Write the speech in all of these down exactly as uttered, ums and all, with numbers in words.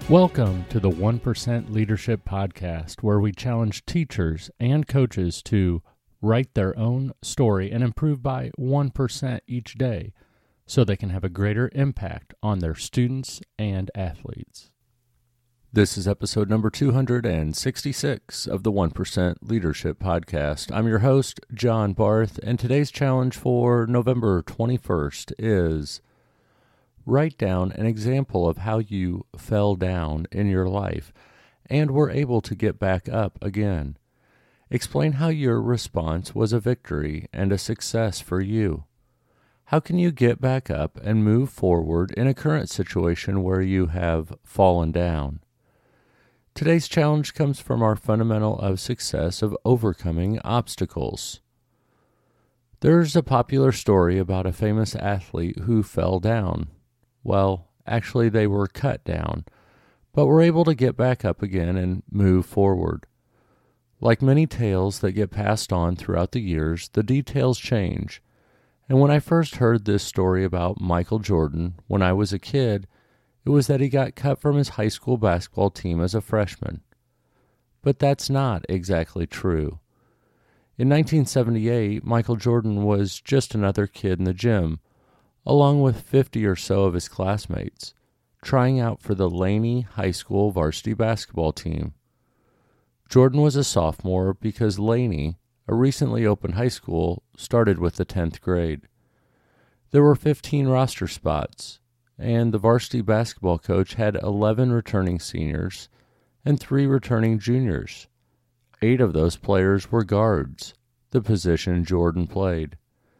Welcome to the one percent Leadership Podcast, where we challenge teachers and coaches to write their own story and improve by one percent each day so they can have a greater impact on their students and athletes. This is episode number two hundred sixty-six of the one percent Leadership Podcast. I'm your host, John Barth, and today's challenge for November twenty-first is write down an example of how you fell down in your life and were able to get back up again. Explain how your response was a victory and a success for you. How can you get back up and move forward in a current situation where you have fallen down? Today's challenge comes from our fundamental of success of overcoming obstacles. There's a popular story about a famous athlete who fell down. Well, actually they were cut down, but were able to get back up again and move forward. Like many tales that get passed on throughout the years, the details change. And when I first heard this story about Michael Jordan when I was a kid, it was that he got cut from his high school basketball team as a freshman. But that's not exactly true. In nineteen seventy-eight, Michael Jordan was just another kid in the gym, along with fifty or so of his classmates, trying out for the Laney High School varsity basketball team. Jordan was a sophomore because Laney, a recently opened high school, started with the tenth grade. There were fifteen roster spots, and the varsity basketball coach had eleven returning seniors and three returning juniors. Eight of those players were guards, the position Jordan played.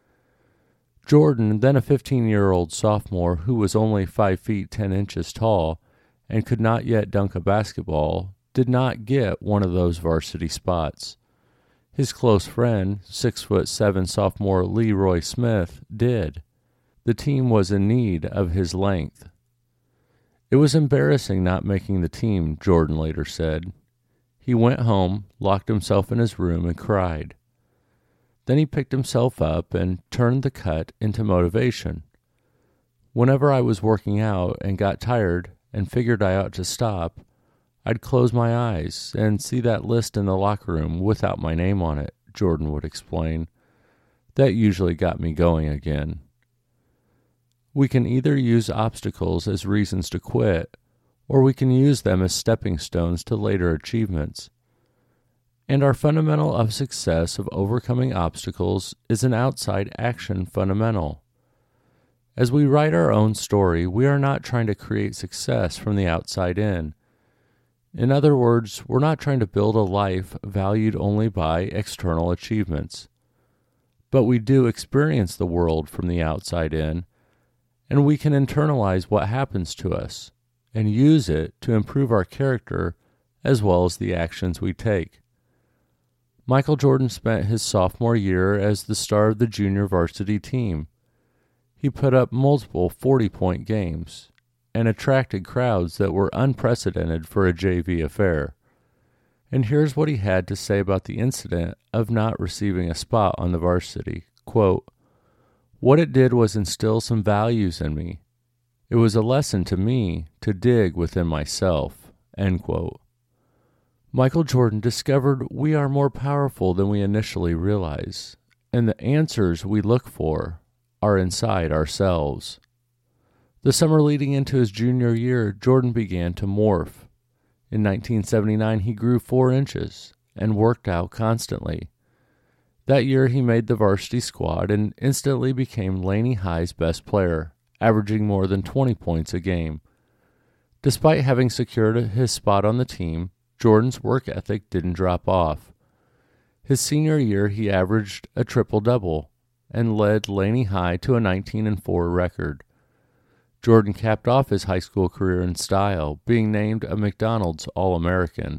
Jordan, then a fifteen-year-old sophomore who was only five feet ten inches tall and could not yet dunk a basketball, did not get one of those varsity spots. His close friend, six foot seven sophomore Leroy Smith, did. The team was in need of his length. It was embarrassing not making the team, Jordan later said. He went home, locked himself in his room, and cried. Then he picked himself up and turned the cut into motivation. Whenever I was working out and got tired and figured I ought to stop, I'd close my eyes and see that list in the locker room without my name on it, Jordan would explain. That usually got me going again. We can either use obstacles as reasons to quit, or we can use them as stepping stones to later achievements. And our fundamental of success of overcoming obstacles is an outside action fundamental. As we write our own story, we are not trying to create success from the outside in. In other words, we're not trying to build a life valued only by external achievements. But we do experience the world from the outside in, and we can internalize what happens to us and use it to improve our character as well as the actions we take. Michael Jordan spent his sophomore year as the star of the junior varsity team. He put up multiple forty-point games and attracted crowds that were unprecedented for a J V affair. And here's what he had to say about the incident of not receiving a spot on the varsity. Quote, "What it did was instill some values in me. It was a lesson to me to dig within myself." End quote. Michael Jordan discovered we are more powerful than we initially realize, and the answers we look for are inside ourselves. The summer leading into his junior year, Jordan began to morph. In nineteen seventy-nine, he grew four inches and worked out constantly. That year, he made the varsity squad and instantly became Laney High's best player, averaging more than twenty points a game. Despite having secured his spot on the team, Jordan's work ethic didn't drop off. His senior year, he averaged a triple-double and led Laney High to a nineteen and four record. Jordan capped off his high school career in style, being named a McDonald's All-American.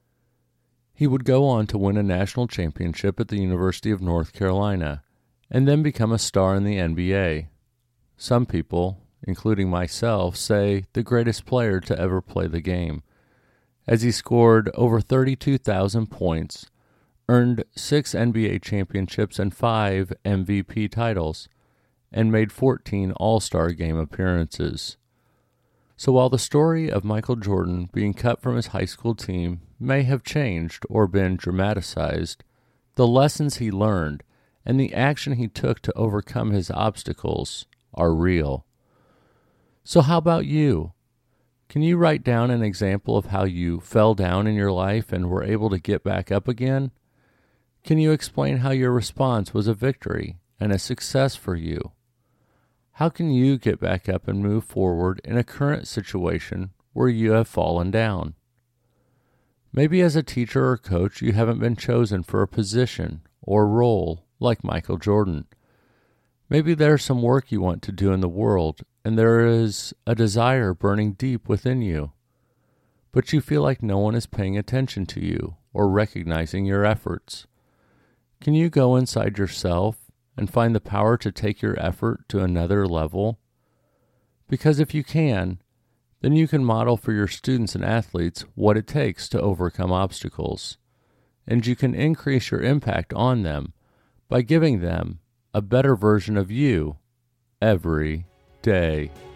He would go on to win a national championship at the University of North Carolina, and then become a star in the N B A. Some people, including myself, say the greatest player to ever play the game, as he scored over thirty-two thousand points, earned six N B A championships and five M V P titles, and made fourteen All-Star Game appearances. So while the story of Michael Jordan being cut from his high school team may have changed or been dramatized, the lessons he learned and the action he took to overcome his obstacles are real. So how about you? Can you write down an example of how you fell down in your life and were able to get back up again? Can you explain how your response was a victory and a success for you? How can you get back up and move forward in a current situation where you have fallen down? Maybe as a teacher or coach, you haven't been chosen for a position or role like Michael Jordan. Maybe there's some work you want to do in the world, and there is a desire burning deep within you, but you feel like no one is paying attention to you or recognizing your efforts. Can you go inside yourself and find the power to take your effort to another level? Because if you can, then you can model for your students and athletes what it takes to overcome obstacles, and you can increase your impact on them by giving them a better version of you every day.